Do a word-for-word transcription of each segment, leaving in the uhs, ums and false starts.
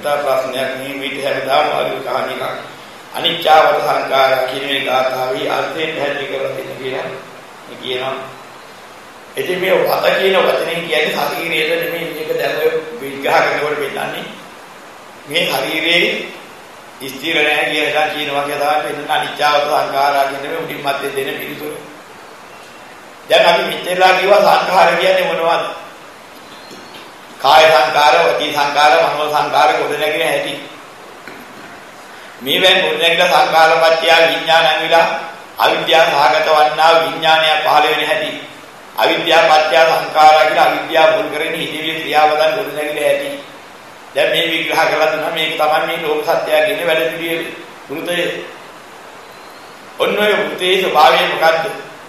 පුතා ප්‍රශ්නයක් මේ විදිහට හැමදාම වගේ කහණිකක් අනිච්චවත සංකාර කියන මේ ගාථාවේ අර්ථයෙන් පැහැදිලි කරලා දෙන්න කියලා මේ කියනවා. එතෙ මේ වත කියන වචනේ කියන්නේ ශරීරයට නෙමෙයි මේක දැන් ඔය විග්‍රහ කරනකොට වෙන්නේ මේ ශරීරයේ ස්ථිර නැහැ කියලා කියනවා කියලා තමයි වෙන අනිච්චවත සංකාරා කියන මේ උඩින් මැත්තේ දෙන පිළිතුර. දැන් අපි මෙච්චරලා කිව්වා සංඛාර කියන්නේ මොනවද? කාය සංකාර, වචී සංකාර, මනෝ සංකාර ගොඩ නැගෙන හැටි. මේවෙන් ගොඩ නැගලා සංකාරපත්‍ය විඥානං විලා අවිද්‍යාව සහගත වන්නා විඥානය පහළ වෙන හැටි. අවිද්‍යාව පත්‍ය සංකාරා කියලා අවිද්‍යාව මුල් කරගෙන හිතවිලි ක්‍රියාවදන් ගොඩ නැගෙන හැටි. දැන් මේ විග්‍රහ කරලා දුන්නා මේක තමයි මේ ලෝක සත්‍යයගෙන වැඩ පිළිවෙල. වෘතයේ ඔන්න ඔය වෘතයේ ස්වභාවය මොකද්ද?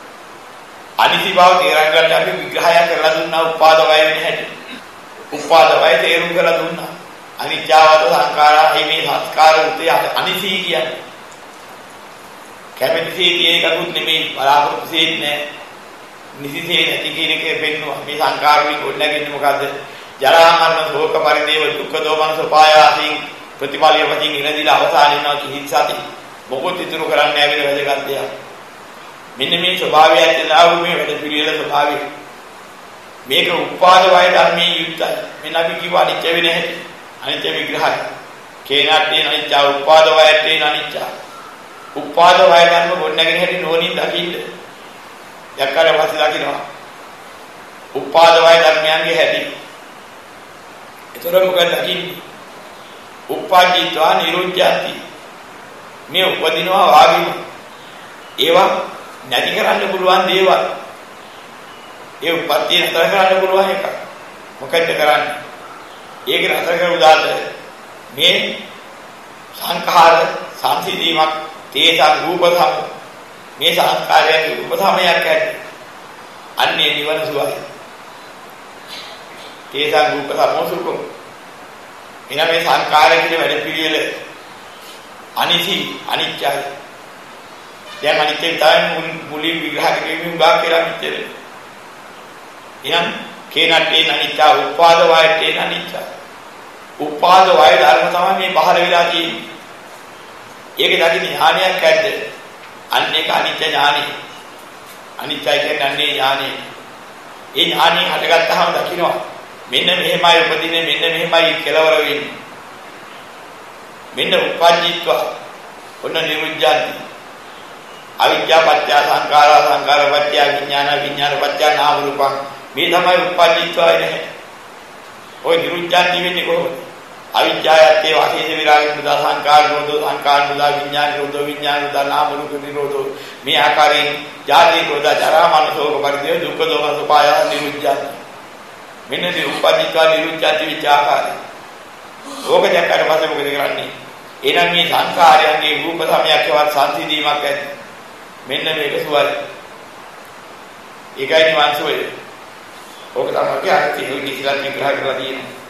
අනිසි බව තේරුම් ගන්න අපි විග්‍රහයක් කරලා දුන්නා උපාද වය වෙන හැටි. උපාද වය තේරුම් කරලා දුන්නා. අනිත්‍යවත සංඛාරා මේ සංස්කාර උතේ අනිසි කියන්නේ. කැමැතිසේ තියෙකකුත් නෙමෙයි බලාපොරොත්තු වෙන්නේ නිසිසේ නැති කියන එකේ පෙන්නවා. මේ සංඛාර වලින් ගොඩනගන්නේ මොකද්ද? ජරා මරණ ශෝක පරිදේව දුක්ඛ දෝමන සෝපායාසින් ප්‍රතිපාලිය වශයෙන් ඉරදිලා අවසාන වෙනවා කිහිසති. මොකොත් ඉතුරු කරන්නේ නැහැ වෙන වැදගත් දෙයක්. මෙන්න මේ ස්වභාවය ඇතුළත මේ වැඩ පිළිවෙල ස්වභාවය. මේක උපාද වය ධර්මයේ යුක්තයි. මෙන්න අපි කිව්ව අනිත්‍ය වෙන හැටි. අනිත්‍ය විග්‍රහය. කේනාටේ අනිත්‍ය උපාද වයටේ අනිත්‍ය. උපාද වය ධර්ම ගොඩනගෙන හැටි නෝනින් දකින්න. යක්කර වාසි දකින්නවා. උපාද වය ධර්මයන්ගේ හැටි. ඒතර මොකද දකින්නේ? උපාදීත්වා නිරුද්ධාති. මේ උපදිනවා වාගීම. ඒවා නැති කරන්න පුළුවන් දේවල්. ඒ උපත්ති නතර කරන්න පුළුවන් එක. මොකද කරන්නේ? ඒක නතර කර උදාහරණ මේ සංඛාර සංසිදීමක් තේසං රූපධම මේ සංස්කාරයන්ගේ රූපධමයක් ඇති. අන්නේ නිවන සුවයි. තේසං රූපධම සුඛෝ. එන මේ සංඛාරය කියන වැඩ පිළිවෙල අනිසි අනිත්‍යයි. දැන් අනිත්‍ය තමයි මුලින් විග්‍රහ කිරීමෙන් බා කියලා මිත්‍යද. එහෙනම් කේනට්ටේ අනිත්‍ය උපාද වයටේ අනිත්‍ය. උපාද වය ධර්ම තමයි මේ පහළ වෙලා තියෙන්නේ. ඒක දකින්න ඥානයක් ඇද්ද? අන්න ඒක අනිත්‍ය ඥානෙ. අනිත්‍ය කියන්නේ අන්නේ ඥානෙ. ඒ ඥානෙ හටගත්තාම දකින්නවා. මෙන්න මෙහෙමයි උපදින්නේ මෙන්න මෙහෙමයි කෙලවර වෙන්නේ. මෙන්න උපජ්ජිත්ව ඔන්න නිරුද්ධාන්ති. අවිද්‍යා පත්‍ය සංඛාරා සංඛාර පත්‍ය විඥාන විඥාන පත්‍ය නාම රූපං මේ තමයි උපජ්ජිත්වය නේ. ඔය නිරුද්ධාන්ති වෙන්නේ කොහොමද? අවිද්‍යාවත්තේ වාසීස විරාග නිරෝධ සංඛාර නිරෝධ සංඛාර නිරෝධ විඥාන නිරෝධ විඥාන නිරෝධ නාම රූප නිරෝධ මේ ආකාරයෙන් ජාති නිරෝධ ජරා මරණ ශෝක පරිදේව දුක්ඛ දෝමන සුපාය නිරුද්ධාන්ති. මෙන්න මේ උපජ්ජිත්ව නිරුද්ධාන්ති විචාකාරය. ඕක දැක්කට පස්සේ මොකද කරන්නේ? එහෙනම් මේ සංඛාරයන්ගේ රූප සමයක්වත් සංසිඳීමක් ඇති. මෙන්න මේක සුවයි. ඒකයි නිවන් සුවය. ඕක තමයි අපි අර්ථය විග්‍රහ කරලා තියෙන්නේ.